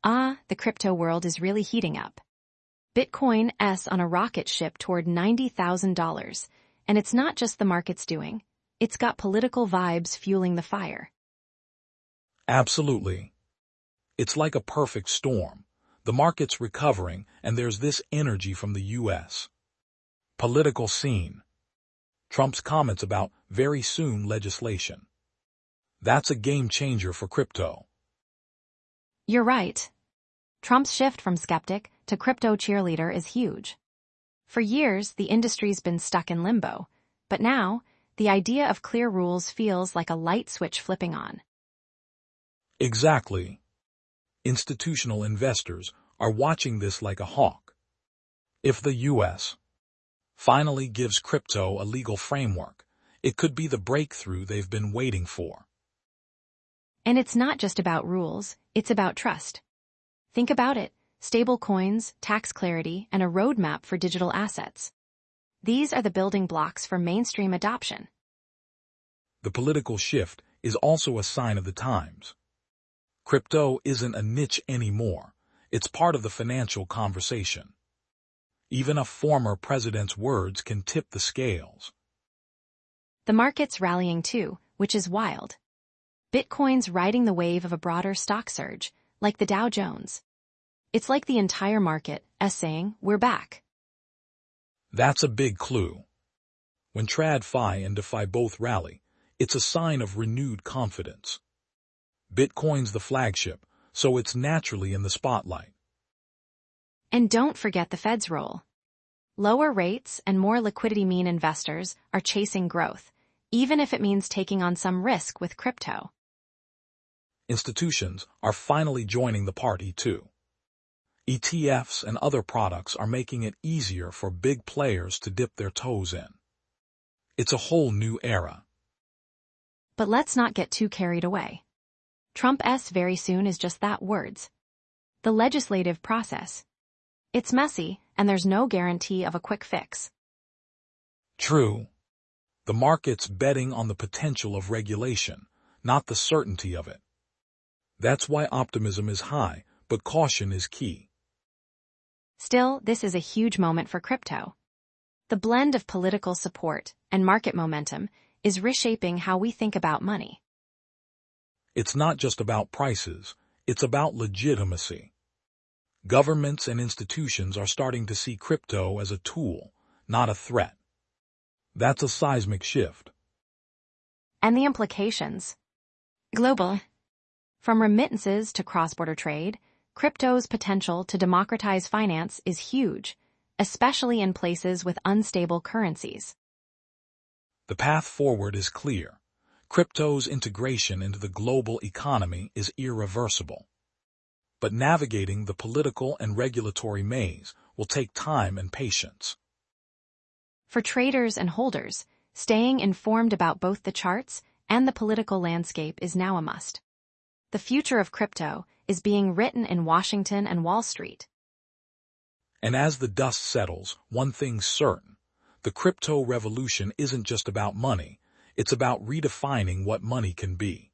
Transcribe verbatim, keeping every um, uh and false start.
Ah, the crypto world is really heating up. Bitcoin is on a rocket ship toward ninety thousand dollars, and it's not just the market's doing. It's got political vibes fueling the fire. Absolutely. It's like a perfect storm. The market's recovering, and there's this energy from the U S political scene. Trump's comments about very soon legislation. That's a game changer for crypto. You're right. Trump's shift from skeptic to crypto cheerleader is huge. For years, the industry's been stuck in limbo, but now, the idea of clear rules feels like a light switch flipping on. Exactly. Institutional investors are watching this like a hawk. If the U S finally gives crypto a legal framework, it could be the breakthrough they've been waiting for. And it's not just about rules, it's about trust. Think about it, stable coins, tax clarity, and a roadmap for digital assets. These are the building blocks for mainstream adoption. The political shift is also a sign of the times. Crypto isn't a niche anymore. It's part of the financial conversation. Even a former president's words can tip the scales. The market's rallying too, which is wild. Bitcoin's riding the wave of a broader stock surge, like the Dow Jones. It's like the entire market is saying, we're back. That's a big clue. When TradFi and DeFi both rally, it's a sign of renewed confidence. Bitcoin's the flagship, so it's naturally in the spotlight. And don't forget the Fed's role. Lower rates and more liquidity mean investors are chasing growth, even if it means taking on some risk with crypto. Institutions are finally joining the party too. E T Fs and other products are making it easier for big players to dip their toes in. It's a whole new era. But let's not get too carried away. Trump's very soon is just that, words. The legislative process. It's messy, and there's no guarantee of a quick fix. True. The market's betting on the potential of regulation, not the certainty of it. That's why optimism is high, but caution is key. Still, this is a huge moment for crypto. The blend of political support and market momentum is reshaping how we think about money. It's not just about prices, it's about legitimacy. Governments and institutions are starting to see crypto as a tool, not a threat. That's a seismic shift. And the implications. Global. From remittances to cross-border trade, crypto's potential to democratize finance is huge, especially in places with unstable currencies. The path forward is clear. Crypto's integration into the global economy is irreversible. But navigating the political and regulatory maze will take time and patience. For traders and holders, staying informed about both the charts and the political landscape is now a must. The future of crypto is being written in Washington and Wall Street. And as the dust settles, one thing's certain. The crypto revolution isn't just about money, it's about redefining what money can be.